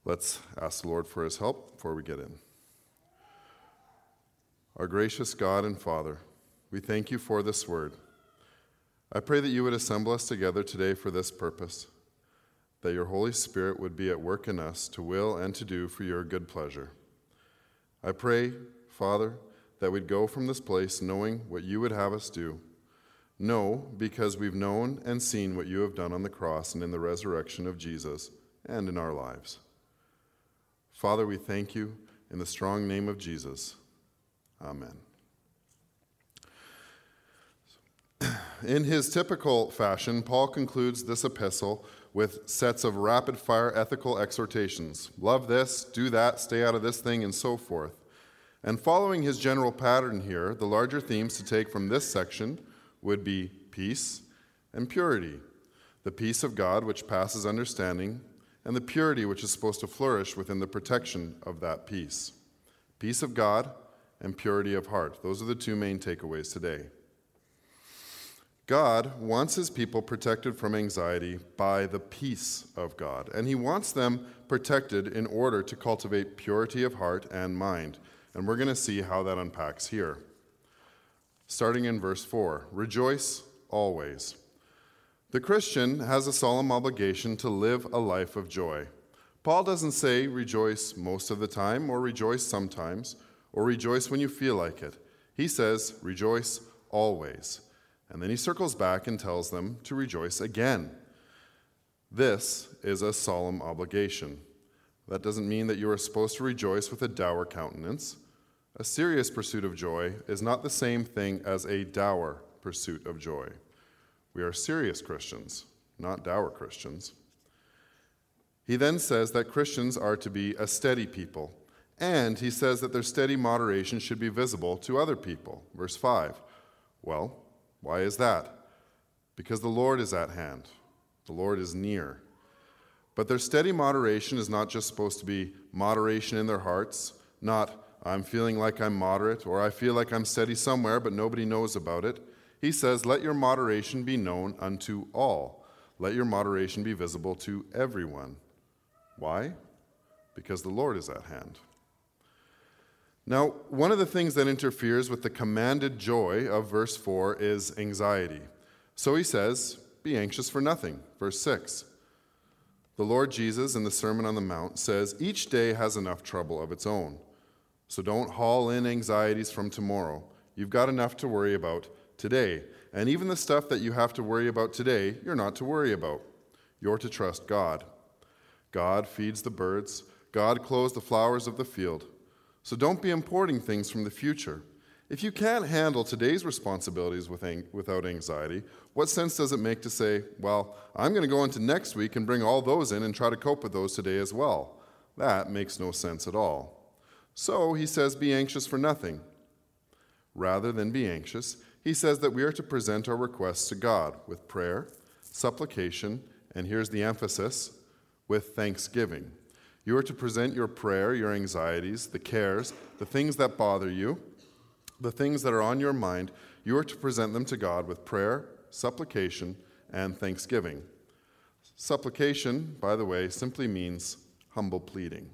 Let's ask the Lord for his help before we get in. Our gracious God and Father, we thank you for this word. I pray that you would assemble us together today for this purpose, that your Holy Spirit would be at work in us to will and to do for your good pleasure. I pray, Father, that we'd go from this place knowing what you would have us do. Know because we've known and seen what you have done on the cross and in the resurrection of Jesus and in our lives. Father, we thank you in the strong name of Jesus. Amen. In his typical fashion, Paul concludes this epistle with sets of rapid-fire ethical exhortations. Love this, do that, stay out of this thing, and so forth. And following his general pattern here, the larger themes to take from this section would be peace and purity. The peace of God, which passes understanding, and the purity which is supposed to flourish within the protection of that peace. Peace of God and purity of heart. Those are the two main takeaways today. God wants his people protected from anxiety by the peace of God, and he wants them protected in order to cultivate purity of heart and mind. And we're going to see how that unpacks here. Starting in verse 4, rejoice always. The Christian has a solemn obligation to live a life of joy. Paul doesn't say rejoice most of the time, or rejoice sometimes, or rejoice when you feel like it. He says rejoice always. And then he circles back and tells them to rejoice again. This is a solemn obligation. That doesn't mean that you are supposed to rejoice with a dour countenance. A serious pursuit of joy is not the same thing as a dour pursuit of joy. We are serious Christians, not dour Christians. He then says that Christians are to be a steady people, and he says that their steady moderation should be visible to other people. Verse 5. Well, why is that? Because the Lord is at hand. The Lord is near. But their steady moderation is not just supposed to be moderation in their hearts, not I'm feeling like I'm moderate, or I feel like I'm steady somewhere, but nobody knows about it. He says, let your moderation be known unto all. Let your moderation be visible to everyone. Why? Because the Lord is at hand. Now, one of the things that interferes with the commanded joy of verse 4 is anxiety. So he says, be anxious for nothing. Verse 6. The Lord Jesus in the Sermon on the Mount says, each day has enough trouble of its own. So don't haul in anxieties from tomorrow. You've got enough to worry about today. And even the stuff that you have to worry about today, you're not to worry about. You're to trust God. God feeds the birds. God clothes the flowers of the field. So don't be importing things from the future. If you can't handle today's responsibilities without anxiety, what sense does it make to say, well, I'm going to go into next week and bring all those in and try to cope with those today as well? That makes no sense at all. So he says, be anxious for nothing. Rather than be anxious, he says that we are to present our requests to God with prayer, supplication, and here's the emphasis, with thanksgiving. You are to present your prayer, your anxieties, the cares, the things that bother you, the things that are on your mind. You are to present them to God with prayer, supplication, and thanksgiving. Supplication, by the way, simply means humble pleading.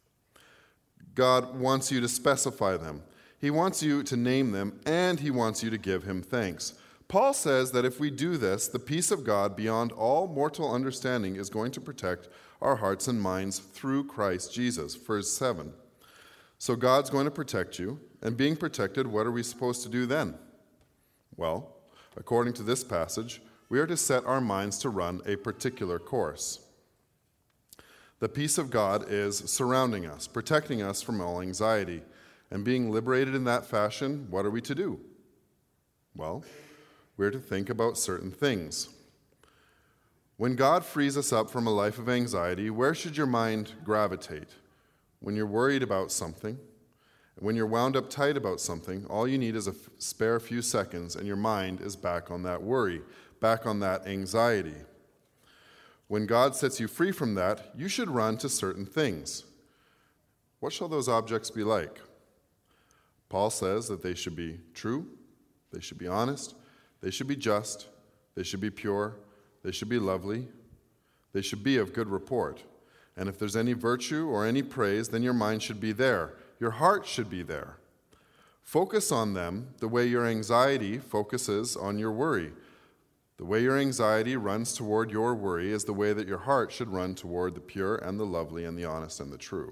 God wants you to specify them. He wants you to name them, and he wants you to give him thanks. Paul says that if we do this, the peace of God beyond all mortal understanding is going to protect our hearts and minds through Christ Jesus. Verse 7. So God's going to protect you, and being protected, what are we supposed to do then? Well, according to this passage, we are to set our minds to run a particular course. The peace of God is surrounding us, protecting us from all anxiety. And being liberated in that fashion, what are we to do? Well, we're to think about certain things. When God frees us up from a life of anxiety, where should your mind gravitate? When you're worried about something, when you're wound up tight about something, all you need is a spare few seconds and your mind is back on that worry, back on that anxiety. When God sets you free from that, you should run to certain things. What shall those objects be like? Paul says that they should be true, they should be honest, they should be just, they should be pure, they should be lovely, they should be of good report. And if there's any virtue or any praise, then your mind should be there. Your heart should be there. Focus on them the way your anxiety focuses on your worry. The way your anxiety runs toward your worry is the way that your heart should run toward the pure and the lovely and the honest and the true.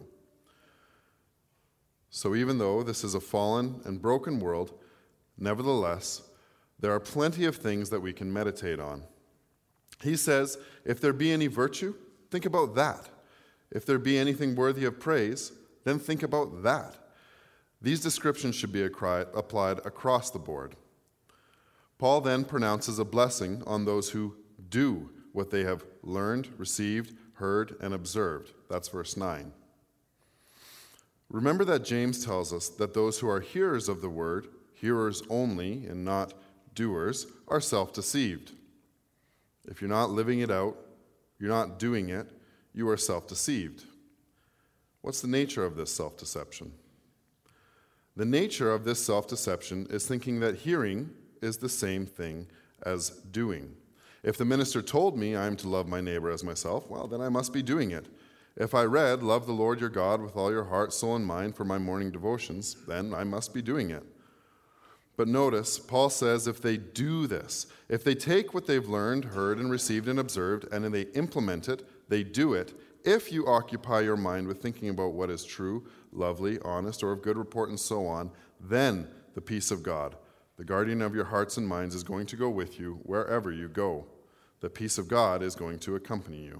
So even though this is a fallen and broken world, nevertheless, there are plenty of things that we can meditate on. He says, if there be any virtue, think about that. If there be anything worthy of praise, then think about that. These descriptions should be applied across the board. Paul then pronounces a blessing on those who do what they have learned, received, heard, and observed. That's verse 9. Remember that James tells us that those who are hearers of the word, hearers only and not doers, are self-deceived. If you're not living it out, you're not doing it, you are self-deceived. What's the nature of this self-deception? The nature of this self-deception is thinking that hearing is the same thing as doing. If the minister told me I am to love my neighbor as myself, well, then I must be doing it. If I read, love the Lord your God with all your heart, soul, and mind for my morning devotions, then I must be doing it. But notice, Paul says if they do this, if they take what they've learned, heard, and received and observed, and then they implement it, they do it, if you occupy your mind with thinking about what is true, lovely, honest, or of good report, and so on, then the peace of God, the guardian of your hearts and minds, is going to go with you wherever you go. The peace of God is going to accompany you.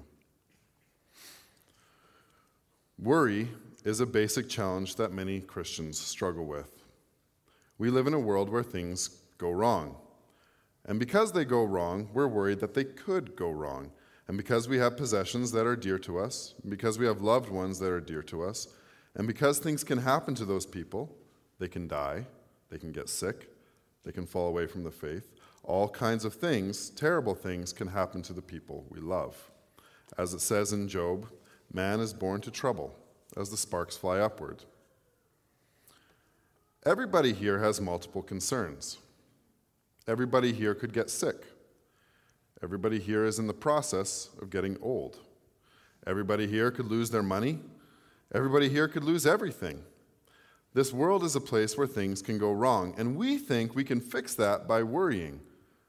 Worry is a basic challenge that many Christians struggle with. We live in a world where things go wrong. And because they go wrong, we're worried that they could go wrong. And because we have possessions that are dear to us, because we have loved ones that are dear to us, and because things can happen to those people, they can die, they can get sick, they can fall away from the faith. All kinds of things, terrible things, can happen to the people we love. As it says in Job, man is born to trouble as the sparks fly upward. Everybody here has multiple concerns. Everybody here could get sick. Everybody here is in the process of getting old. Everybody here could lose their money. Everybody here could lose everything. This world is a place where things can go wrong, and we think we can fix that by worrying.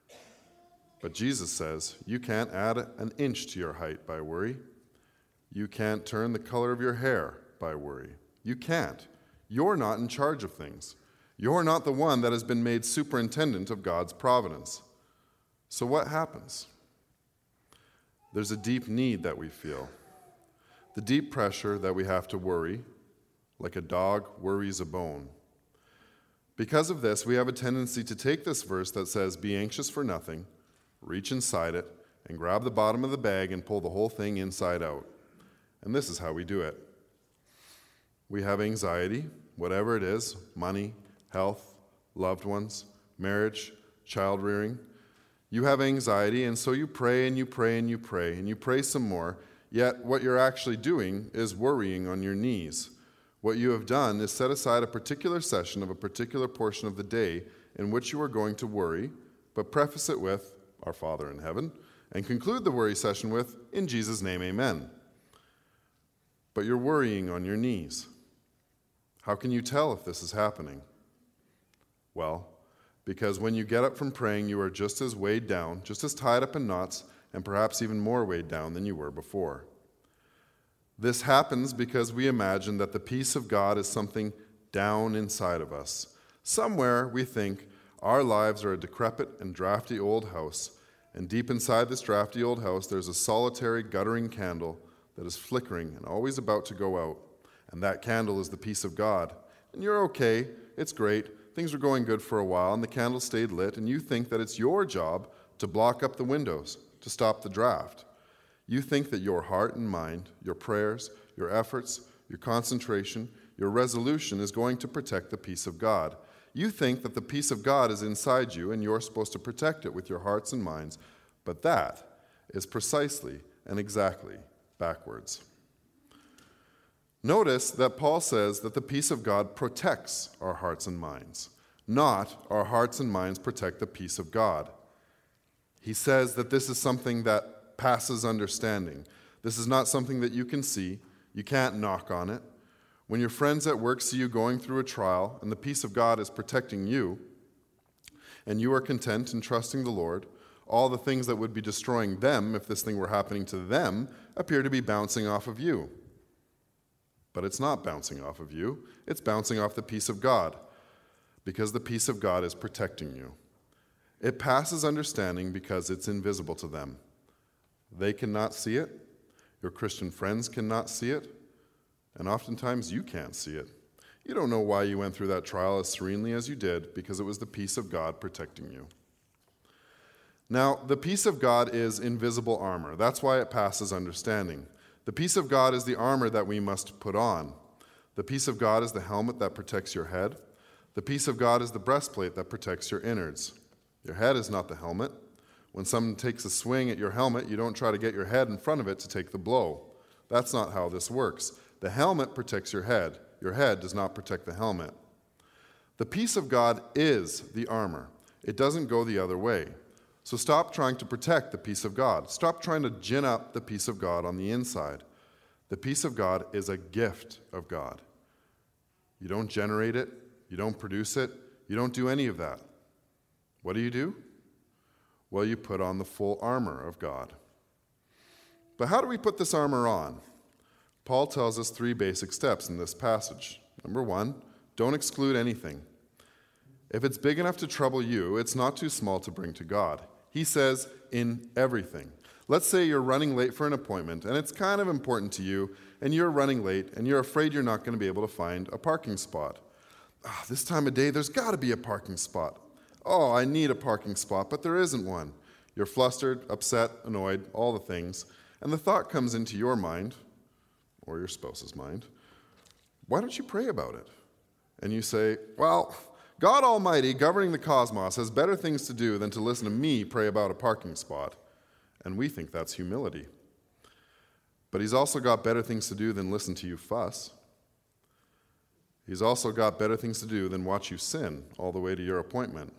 But Jesus says you can't add an inch to your height by worry. You can't turn the color of your hair by worry. You can't. You're not in charge of things. You're not the one that has been made superintendent of God's providence. So what happens? There's a deep need that we feel. The deep pressure that we have to worry, like a dog worries a bone. Because of this, we have a tendency to take this verse that says, be anxious for nothing, reach inside it, and grab the bottom of the bag and pull the whole thing inside out. And this is how we do it. We have anxiety, whatever it is, money, health, loved ones, marriage, child rearing. You have anxiety, and so you pray and you pray and you pray, and you pray some more, yet what you're actually doing is worrying on your knees. What you have done is set aside a particular session of a particular portion of the day in which you are going to worry, but preface it with, Our Father in heaven, and conclude the worry session with, In Jesus' name, amen. But you're worrying on your knees. How can you tell if this is happening? Well, because when you get up from praying, you are just as weighed down, just as tied up in knots, and perhaps even more weighed down than you were before. This happens because we imagine that the peace of God is something down inside of us. Somewhere we think our lives are a decrepit and drafty old house, and deep inside this drafty old house there's a solitary, guttering candle that is flickering and always about to go out. And that candle is the peace of God. And you're okay, it's great, things are going good for a while, and the candle stayed lit, and you think that it's your job to block up the windows, to stop the draft. You think that your heart and mind, your prayers, your efforts, your concentration, your resolution is going to protect the peace of God. You think that the peace of God is inside you, and you're supposed to protect it with your hearts and minds, but that is precisely and exactly backwards. Notice that Paul says that the peace of God protects our hearts and minds, not our hearts and minds protect the peace of God. He says that this is something that passes understanding. This is not something that you can see. You can't knock on it. When your friends at work see you going through a trial and the peace of God is protecting you, and you are content in trusting the Lord, all the things that would be destroying them if this thing were happening to them appear to be bouncing off of you. But it's not bouncing off of you. It's bouncing off the peace of God, because the peace of God is protecting you. It passes understanding because it's invisible to them. They cannot see it. Your Christian friends cannot see it. And oftentimes you can't see it. You don't know why you went through that trial as serenely as you did, because it was the peace of God protecting you. Now, the peace of God is invisible armor. That's why it passes understanding. The peace of God is the armor that we must put on. The peace of God is the helmet that protects your head. The peace of God is the breastplate that protects your innards. Your head is not the helmet. When someone takes a swing at your helmet, you don't try to get your head in front of it to take the blow. That's not how this works. The helmet protects your head. Your head does not protect the helmet. The peace of God is the armor. It doesn't go the other way. So stop trying to protect the peace of God. Stop trying to gin up the peace of God on the inside. The peace of God is a gift of God. You don't generate it. You don't produce it. You don't do any of that. What do? Well, you put on the full armor of God. But how do we put this armor on? Paul tells us 3 basic steps in this passage. Number 1, don't exclude anything. If it's big enough to trouble you, it's not too small to bring to God. He says, in everything. Let's say you're running late for an appointment, and it's kind of important to you, and you're running late, and you're afraid you're not going to be able to find a parking spot. This time of day, there's got to be a parking spot. Oh, I need a parking spot, but there isn't one. You're flustered, upset, annoyed, all the things, and the thought comes into your mind, or your spouse's mind, why don't you pray about it? And you say, well, God Almighty, governing the cosmos, has better things to do than to listen to me pray about a parking spot. And we think that's humility. But he's also got better things to do than listen to you fuss. He's also got better things to do than watch you sin all the way to your appointment.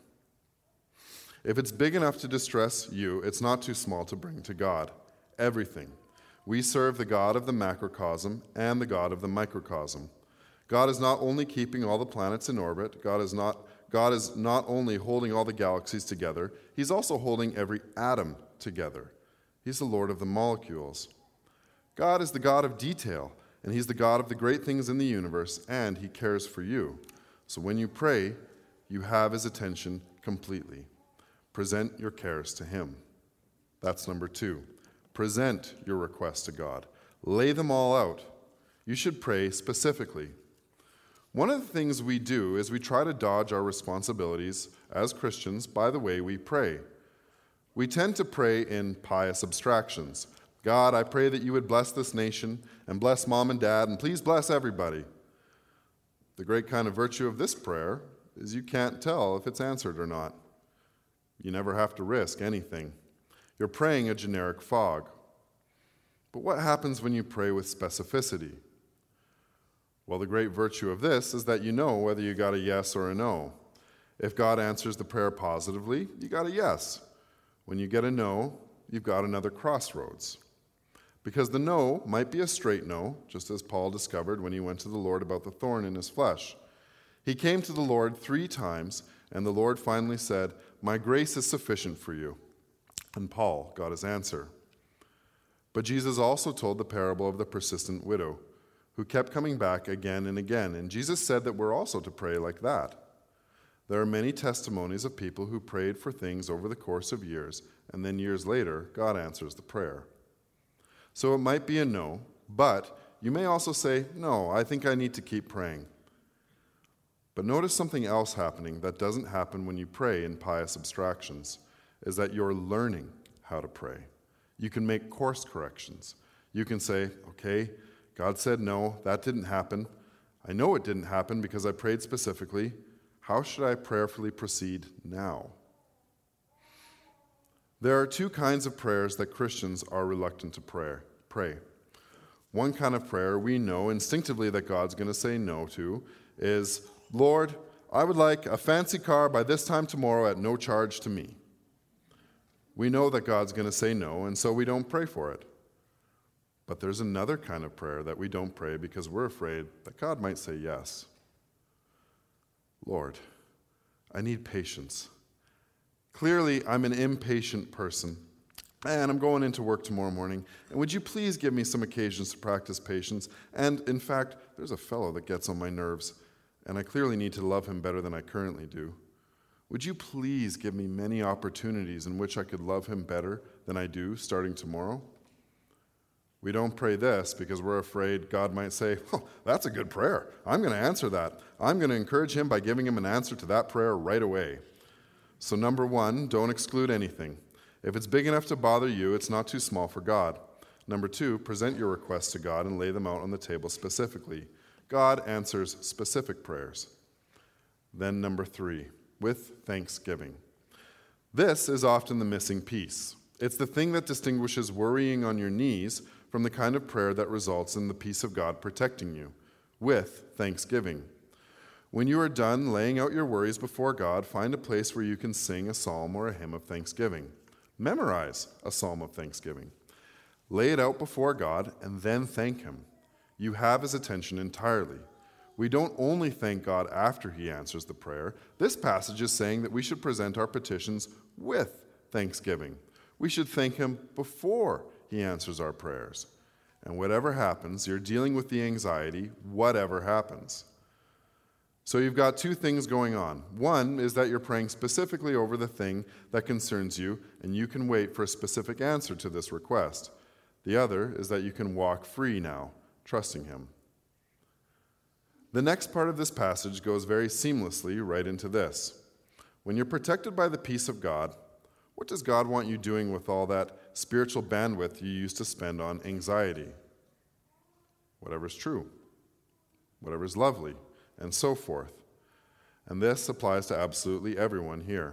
If it's big enough to distress you, it's not too small to bring to God. Everything. We serve the God of the macrocosm and the God of the microcosm. God is not only keeping all the planets in orbit, God is not only holding all the galaxies together, he's also holding every atom together. He's the Lord of the molecules. God is the God of detail, and he's the God of the great things in the universe, and he cares for you. So when you pray, you have his attention completely. Present your cares to him. That's number 2. Present your requests to God. Lay them all out. You should pray specifically. One of the things we do is we try to dodge our responsibilities as Christians by the way we pray. We tend to pray in pious abstractions. God, I pray that you would bless this nation and bless mom and dad and please bless everybody. The great kind of virtue of this prayer is you can't tell if it's answered or not. You never have to risk anything. You're praying a generic fog. But what happens when you pray with specificity? Well, the great virtue of this is that you know whether you got a yes or a no. If God answers the prayer positively, you got a yes. When you get a no, you've got another crossroads. Because the no might be a straight no, just as Paul discovered when he went to the Lord about the thorn in his flesh. He came to the Lord 3 times, and the Lord finally said, "My grace is sufficient for you." And Paul got his answer. But Jesus also told the parable of the persistent widow, who kept coming back again and again. And Jesus said that we're also to pray like that. There are many testimonies of people who prayed for things over the course of years, and then years later, God answers the prayer. So it might be a no, but you may also say, no, I think I need to keep praying. But notice something else happening that doesn't happen when you pray in pious abstractions, is that you're learning how to pray. You can make course corrections. You can say, okay, God said no, that didn't happen. I know it didn't happen because I prayed specifically. How should I prayerfully proceed now? There are 2 kinds of prayers that Christians are reluctant to pray. One kind of prayer we know instinctively that God's going to say no to is, Lord, I would like a fancy car by this time tomorrow at no charge to me. We know that God's going to say no, and so we don't pray for it. But there's another kind of prayer that we don't pray because we're afraid that God might say yes. Lord, I need patience. Clearly, I'm an impatient person, and I'm going into work tomorrow morning, and would you please give me some occasions to practice patience? And in fact, there's a fellow that gets on my nerves, and I clearly need to love him better than I currently do. Would you please give me many opportunities in which I could love him better than I do starting tomorrow? We don't pray this because we're afraid God might say, oh, that's a good prayer. I'm going to answer that. I'm going to encourage him by giving him an answer to that prayer right away. So number one, don't exclude anything. If it's big enough to bother you, it's not too small for God. Number two, present your requests to God and lay them out on the table specifically. God answers specific prayers. Then number three, with thanksgiving. This is often the missing piece. It's the thing that distinguishes worrying on your knees from the kind of prayer that results in the peace of God protecting you, with thanksgiving. When you are done laying out your worries before God, find a place where you can sing a psalm or a hymn of thanksgiving. Memorize a psalm of thanksgiving. Lay it out before God and then thank him. You have his attention entirely. We don't only thank God after he answers the prayer. This passage is saying that we should present our petitions with thanksgiving. We should thank him before he answers our prayers. And whatever happens, you're dealing with the anxiety, whatever happens. So you've got two things going on. One is that you're praying specifically over the thing that concerns you, and you can wait for a specific answer to this request. The other is that you can walk free now, trusting him. The next part of this passage goes very seamlessly right into this. When you're protected by the peace of God, what does God want you doing with all that spiritual bandwidth you used to spend on anxiety? Whatever's true, whatever's lovely, and so forth. And this applies to absolutely everyone here.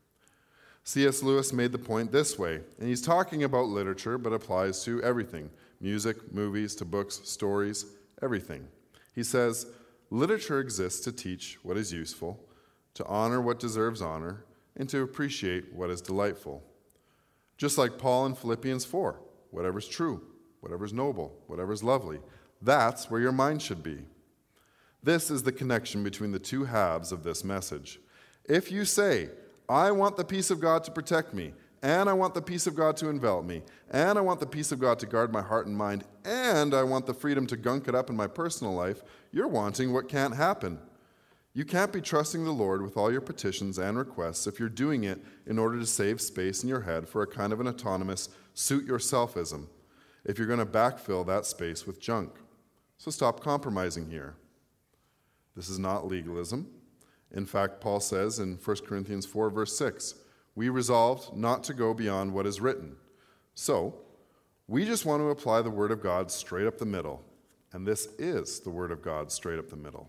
C.S. Lewis made the point this way, and he's talking about literature, but applies to everything: music, movies, to books, stories, everything. He says, literature exists to teach what is useful, to honor what deserves honor, and to appreciate what is delightful. Just like Paul in Philippians 4, whatever's true, whatever's noble, whatever's lovely, that's where your mind should be. This is the connection between the two halves of this message. If you say, I want the peace of God to protect me, and I want the peace of God to envelop me, and I want the peace of God to guard my heart and mind, and I want the freedom to gunk it up in my personal life, you're wanting what can't happen. You can't be trusting the Lord with all your petitions and requests if you're doing it in order to save space in your head for a kind of an autonomous suit-yourselfism, if you're going to backfill that space with junk. So stop compromising here. This is not legalism. In fact, Paul says in 1 Corinthians 4, verse 6, we resolved not to go beyond what is written. So, we just want to apply the Word of God straight up the middle. And this is the Word of God straight up the middle.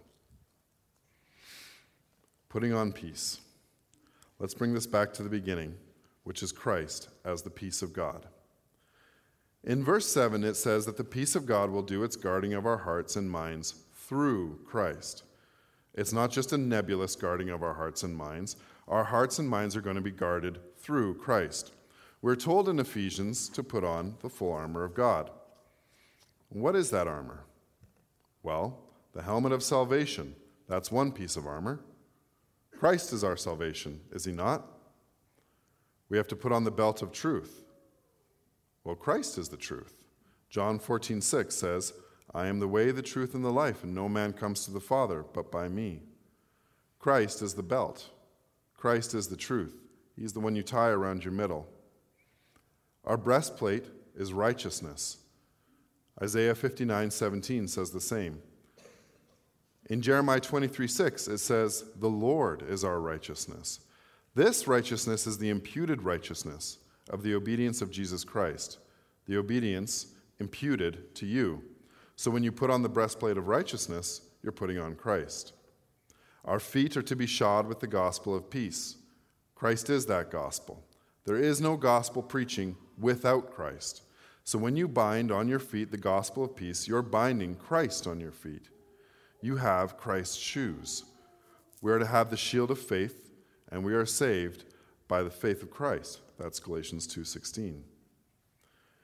Putting on peace. Let's bring this back to the beginning, which is Christ as the peace of God. In verse 7, it says that the peace of God will do its guarding of our hearts and minds through Christ. It's not just a nebulous guarding of our hearts and minds. Our hearts and minds are going to be guarded through Christ. We're told in Ephesians to put on the full armor of God. What is that armor? Well, the helmet of salvation. That's one piece of armor. Christ is our salvation, is he not? We have to put on the belt of truth. Well, Christ is the truth. John 14:6 says, I am the way, the truth, and the life, and no man comes to the Father but by me. Christ is the belt. Christ is the truth. He's the one you tie around your middle. Our breastplate is righteousness. Isaiah 59:17 says the same. In Jeremiah 23:6, it says, the Lord is our righteousness. This righteousness is the imputed righteousness of the obedience of Jesus Christ, the obedience imputed to you. So when you put on the breastplate of righteousness, you're putting on Christ. Our feet are to be shod with the gospel of peace. Christ is that gospel. There is no gospel preaching without Christ. So when you bind on your feet the gospel of peace, you're binding Christ on your feet. You have Christ's shoes. We are to have the shield of faith, and we are saved by the faith of Christ. That's Galatians 2:16.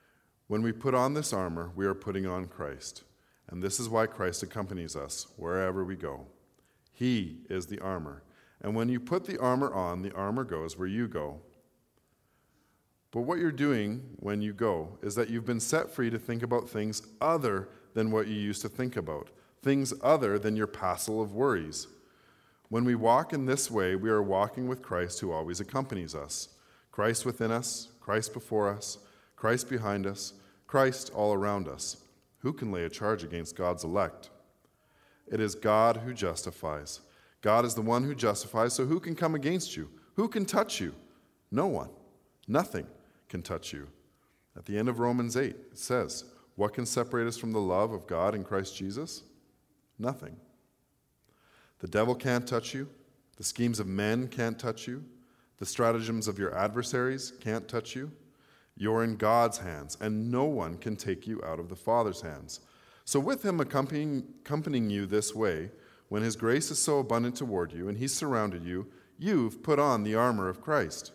When we put on this armor, we are putting on Christ. And this is why Christ accompanies us wherever we go. He is the armor. And when you put the armor on, the armor goes where you go. But what you're doing when you go is that you've been set free to think about things other than what you used to think about, things other than your passel of worries. When we walk in this way, we are walking with Christ who always accompanies us. Christ within us, Christ before us, Christ behind us, Christ all around us. Who can lay a charge against God's elect? It is God who justifies. God is the one who justifies, so who can come against you? Who can touch you? No one. Nothing can touch you. At the end of Romans 8, it says, what can separate us from the love of God in Christ Jesus? Nothing. The devil can't touch you. The schemes of men can't touch you. The stratagems of your adversaries can't touch you. You're in God's hands, and no one can take you out of the Father's hands. So with him accompanying you this way, when his grace is so abundant toward you, and he's surrounded you, you've put on the armor of Christ.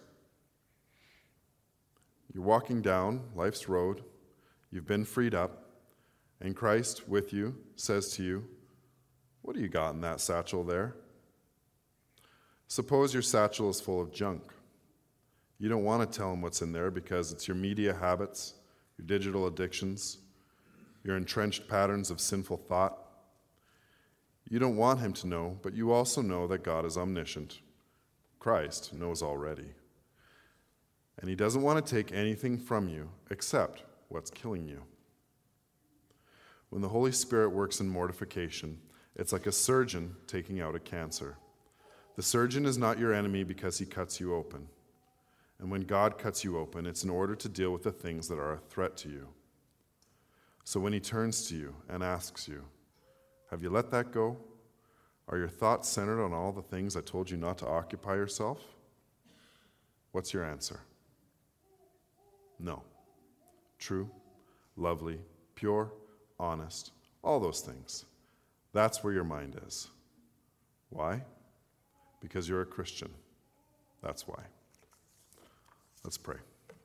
You're walking down life's road. You've been freed up. And Christ with you says to you, what do you got in that satchel there? Suppose your satchel is full of junk. You don't want to tell him what's in there because it's your media habits, your digital addictions, your entrenched patterns of sinful thought. You don't want him to know, but you also know that God is omniscient. Christ knows already. And he doesn't want to take anything from you except what's killing you. When the Holy Spirit works in mortification, it's like a surgeon taking out a cancer. The surgeon is not your enemy because he cuts you open. And when God cuts you open, it's in order to deal with the things that are a threat to you. So when he turns to you and asks you, have you let that go? Are your thoughts centered on all the things I told you not to occupy yourself? What's your answer? No. True, lovely, pure, honest, all those things. That's where your mind is. Why? Because you're a Christian. That's why. Let's pray.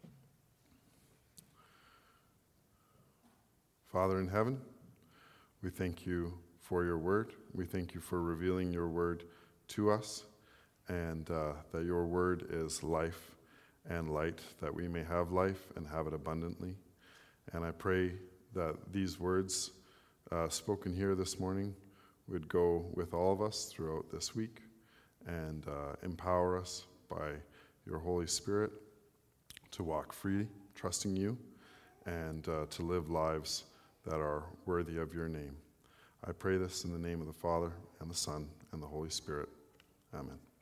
Father in heaven, we thank you for your word. We thank you for revealing your word to us, and that your word is life and light, that we may have life and have it abundantly. And I pray that these words spoken here this morning would go with all of us throughout this week and empower us by your Holy Spirit to walk free, trusting you, and to live lives that are worthy of your name. I pray this in the name of the Father, and the Son, and the Holy Spirit. Amen.